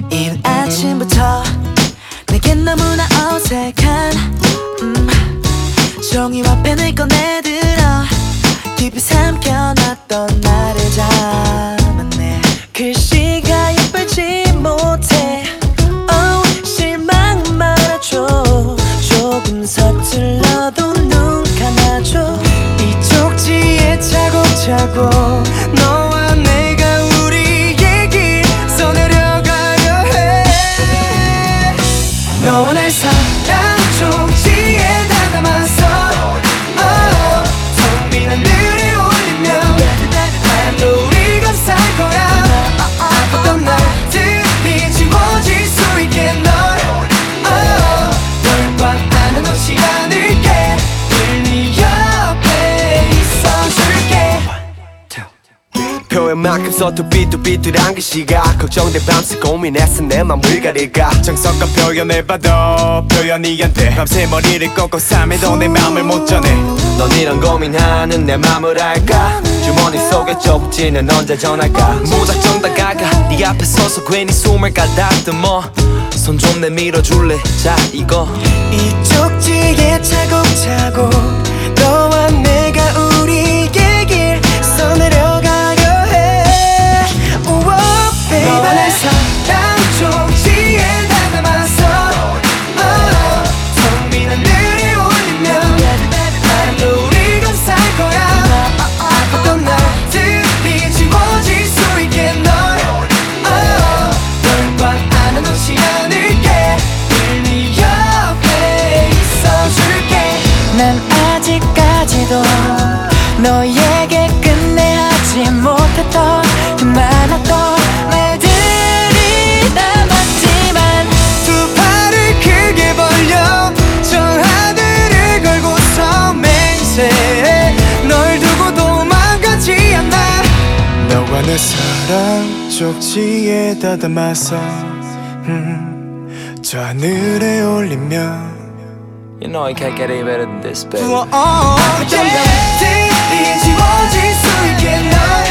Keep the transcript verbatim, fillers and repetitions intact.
이른 아침부터 내겐 너무나 어색한 음, 종이와 펜을 꺼내들어 깊이 삼켜놨던 나를 잡았네. 글씨가 예쁠지 못해 oh, 실망 말아줘. 조금 서툴러도 눈 감아줘. 이 쪽지에 차곡차곡 너와 내가 우리 얘기 써내려가려 해. 너와 날 사랑 쪽지에다 담아서 oh, 텅 빈 하늘에 올리면 하얀 우리가 살 거야. 아팠던 날들이 지워질 수 있게 널 oh, 널 꽉 안아놓지 않을게. 늘 네 옆에 있어줄게. 표현만큼 서투 삐뚤삐뚤한 글씨가 걱정돼 밤새 고민했어 내 맘을 가릴까. 정성껏 표현해봐도 표현이 안돼. 밤새 머리를 꺾고 삶에도 내 맘을 못 전해. 넌 이런 고민하는 내 맘을 알까. 주머니 속에 쪽지는 언제 전할까. 무작정 다가가 네 앞에 서서 괜히 숨을 가다듬어. 손 좀 내밀어 줄래. 자 이거 이 쪽지에 차곡차곡 너와 내가 우리 얘길 써내려가려 해. oh, baby. 너와 날 사랑 쪽지에다 담아서 oh, 텅 빈 하늘에 올리면 하얀 우리가 살 거야. 아팠던 날들이 지워질 수 있게 널 oh, 널 꽉 안아놓지 않을게. 늘 네 옆에 있어줄게. 난 아직까지도 너에게 끝내 하지 못했던 그 많았던 말들이 남았지만 두 팔을 크게 벌려 저 하늘을 걸고서 맹세. 널 두고 도망가지 않아. 너와 내 사랑 쪽지에다 담아서 음, 저 하늘에 올리면 You know I can't get any better than this baby. 아팠던 날들이 지워질 수 있게 널